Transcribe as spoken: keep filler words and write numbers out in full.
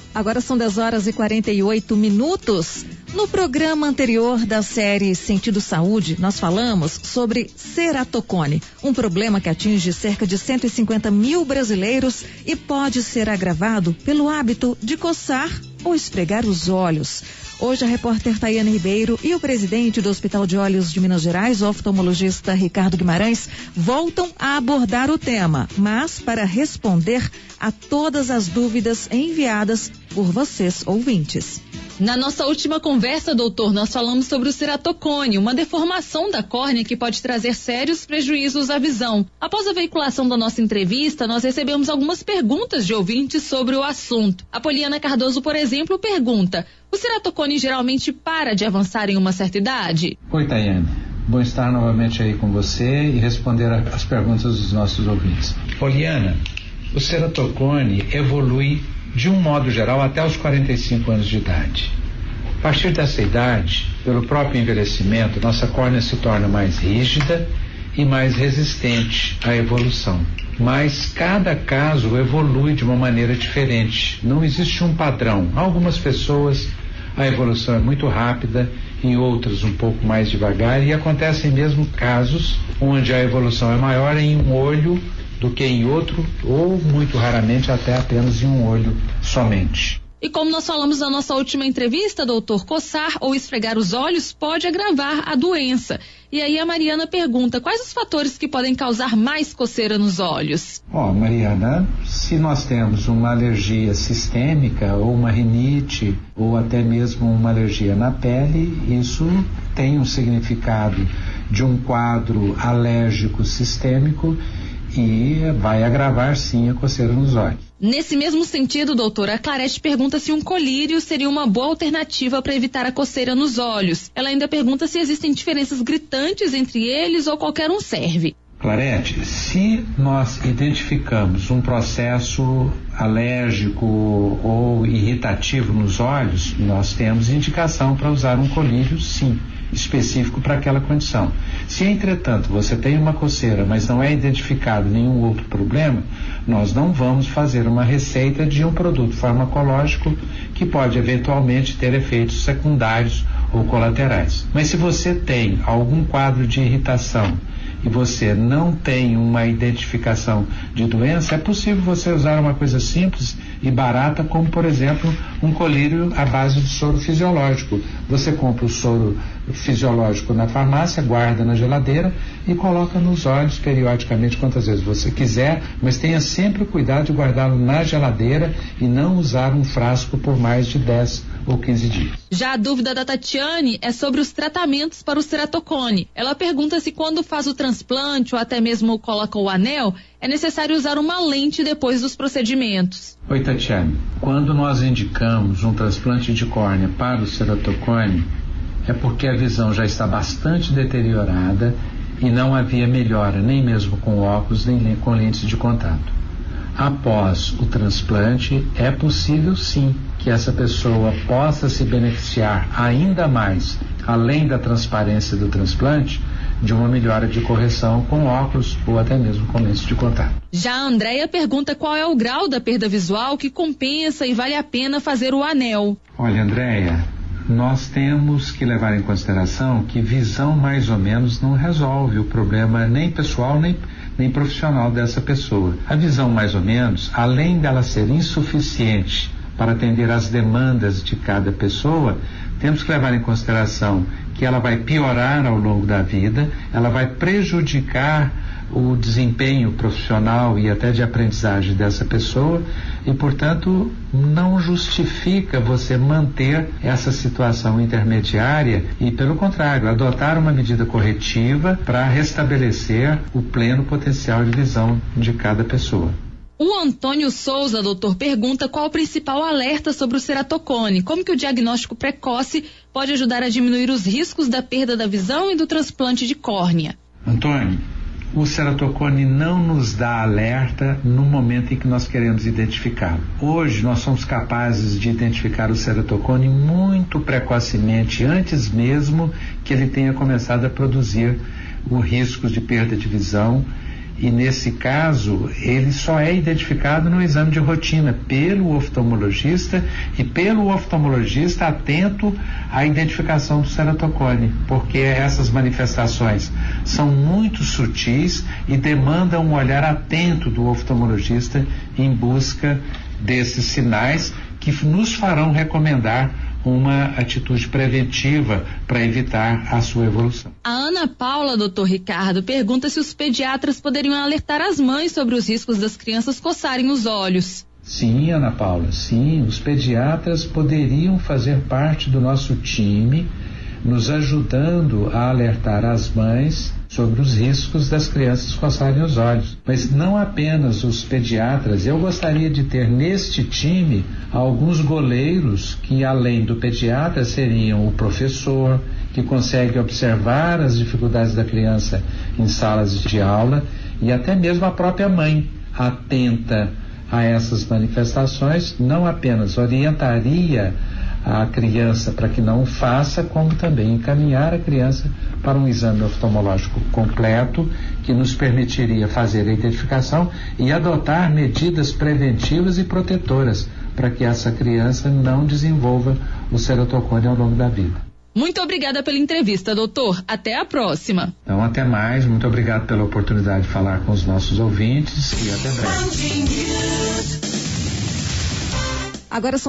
Agora são dez horas e quarenta e oito minutos. No programa anterior da série Sentido Saúde, nós falamos sobre ceratocone, um problema que atinge cerca de cento e cinquenta mil brasileiros e pode ser agravado pelo hábito de coçar ou esfregar os olhos. Hoje a repórter Tayane Ribeiro e o presidente do Hospital de Olhos de Minas Gerais, o oftalmologista Ricardo Guimarães, voltam a abordar o tema, mas para responder a todas as dúvidas enviadas por vocês, ouvintes. Na nossa última conversa, doutor, nós falamos sobre o ceratocone, uma deformação da córnea que pode trazer sérios prejuízos à visão. Após a veiculação da nossa entrevista, nós recebemos algumas perguntas de ouvintes sobre o assunto. A Poliana Cardoso, por exemplo, pergunta: o ceratocone geralmente para de avançar em uma certa idade? Oi, Tayane. Bom estar novamente aí com você e responder as perguntas dos nossos ouvintes. Poliana, o ceratocone evolui de um modo geral até os quarenta e cinco anos de idade. A partir dessa idade, pelo próprio envelhecimento, nossa córnea se torna mais rígida e mais resistente à evolução. Mas cada caso evolui de uma maneira diferente. Não existe um padrão. Algumas pessoas a evolução é muito rápida, em outras um pouco mais devagar, e acontecem mesmo casos onde a evolução é maior em um olho do que em outro, ou muito raramente até apenas em um olho somente. E como nós falamos na nossa última entrevista, doutor, coçar ou esfregar os olhos pode agravar a doença. E aí a Mariana pergunta: quais os fatores que podem causar mais coceira nos olhos? Ó, oh, Mariana, se nós temos uma alergia sistêmica ou uma rinite ou até mesmo uma alergia na pele, isso tem um significado de um quadro alérgico sistêmico e vai agravar sim a coceira nos olhos. Nesse mesmo sentido, doutora, a Clarete pergunta se um colírio seria uma boa alternativa para evitar a coceira nos olhos. Ela ainda pergunta se existem diferenças gritantes entre eles ou qualquer um serve. Clarete, se nós identificamos um processo alérgico ou irritativo nos olhos, nós temos indicação para usar um colírio, sim, específico para aquela condição. Se, entretanto, você tem uma coceira, mas não é identificado nenhum outro problema, nós não vamos fazer uma receita de um produto farmacológico que pode eventualmente ter efeitos secundários ou colaterais. Mas se você tem algum quadro de irritação e você não tem uma identificação de doença, é possível você usar uma coisa simples e barata, como, por exemplo, um colírio à base de soro fisiológico. Você compra o soro fisiológico na farmácia, guarda na geladeira e coloca nos olhos periodicamente quantas vezes você quiser, mas tenha sempre o cuidado de guardá-lo na geladeira e não usar um frasco por mais de dez ou quinze dias. Já a dúvida da Tatiane é sobre os tratamentos para o ceratocone. Ela pergunta se quando faz o transplante ou até mesmo coloca o anel, é necessário usar uma lente depois dos procedimentos. Oi, Tatiane. Quando nós indicamos um transplante de córnea para o ceratocone, é porque a visão já está bastante deteriorada e não havia melhora nem mesmo com óculos nem com lentes de contato. Após o transplante, é possível sim que essa pessoa possa se beneficiar ainda mais, além da transparência do transplante, de uma melhora de correção com óculos ou até mesmo com lentes de contato. Já a Andréia pergunta qual é o grau da perda visual que compensa e vale a pena fazer o anel. Olha, Andréia, nós temos que levar em consideração que visão mais ou menos não resolve o problema nem pessoal nem, nem profissional dessa pessoa. A visão mais ou menos, além dela ser insuficiente para atender às demandas de cada pessoa, temos que levar em consideração que ela vai piorar ao longo da vida, ela vai prejudicar o desempenho profissional e até de aprendizagem dessa pessoa e, portanto, não justifica você manter essa situação intermediária e, pelo contrário, adotar uma medida corretiva para restabelecer o pleno potencial de visão de cada pessoa. O Antônio Souza, doutor, pergunta qual o principal alerta sobre o ceratocone. Como que o diagnóstico precoce pode ajudar a diminuir os riscos da perda da visão e do transplante de córnea? Antônio, o ceratocone não nos dá alerta no momento em que nós queremos identificá-lo. Hoje nós somos capazes de identificar o ceratocone muito precocemente, antes mesmo que ele tenha começado a produzir o risco de perda de visão e nesse caso ele só é identificado no exame de rotina pelo oftalmologista e pelo oftalmologista atento à identificação do ceratocone, porque essas manifestações são muito sutis e demandam um olhar atento do oftalmologista em busca desses sinais que nos farão recomendar uma atitude preventiva para evitar a sua evolução. A Ana Paula, doutor Ricardo, pergunta se os pediatras poderiam alertar as mães sobre os riscos das crianças coçarem os olhos. Sim, Ana Paula, sim, os pediatras poderiam fazer parte do nosso time, nos ajudando a alertar as mães sobre os riscos das crianças coçarem os olhos. Mas não apenas os pediatras, eu gostaria de ter neste time alguns goleiros que, além do pediatra, seriam o professor, que consegue observar as dificuldades da criança em salas de aula, e até mesmo a própria mãe, atenta a essas manifestações, não apenas orientaria a criança para que não o faça, como também encaminhar a criança para um exame oftalmológico completo que nos permitiria fazer a identificação e adotar medidas preventivas e protetoras para que essa criança não desenvolva o ceratocone ao longo da vida. Muito obrigada pela entrevista, doutor. Até a próxima. Então, até mais. Muito obrigado pela oportunidade de falar com os nossos ouvintes e até breve. Agora são